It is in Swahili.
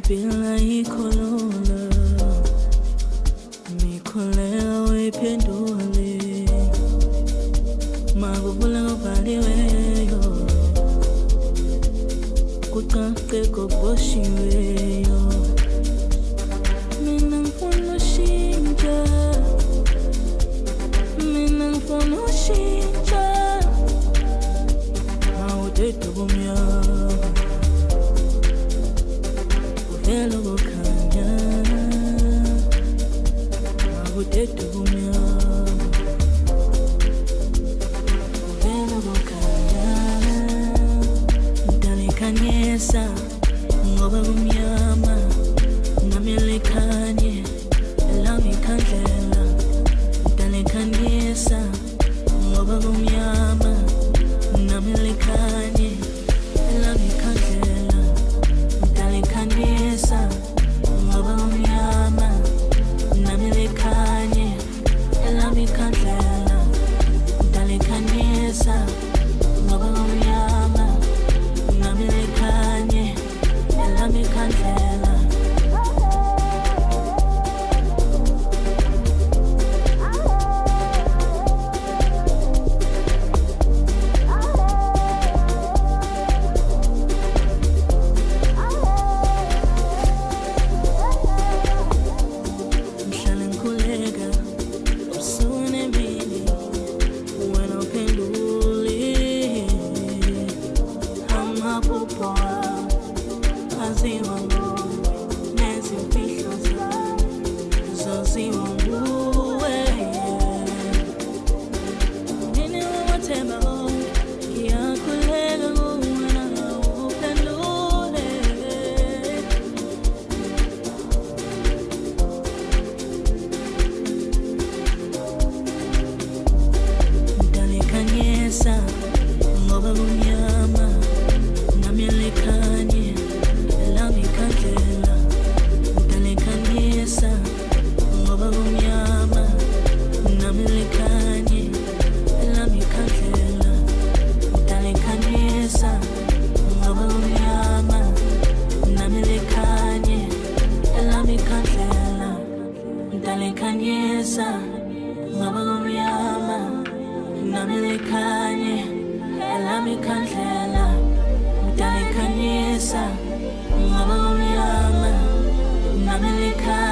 Bila ikolola Mikolela wependole Magubula ngobaliweyo Kukake koboshiweyo Mina ngifuna shintsha Mina ngifuna shintsha Mawudedu kumnyama Uvela kukhanya Mawudedu kumnyama Uvela kukhanya Mtalikanyesa ngoba kumnyama Namilikanye elami khandlela Mtalikanyesa ngoba kumnyama Namilikanye elami khandlela Mtalikanyesa ngoba kumnyama Namilikanye elami khandlela Mtalikanyesa ngoba kumnyama Namilikanye elami khandlela ngoba kumnyama namilikanye elami khandlela Mtalikanyesa ngoba kumnyama namilikanye elami khandlela Mtalikanyesa ngoba kumnyama namilikanye elami khandlela Mtalikanyesa ngoba kumnyama Namilikanye elami khandlela Mtalikanyesa ngoba kumnyama Namilikanye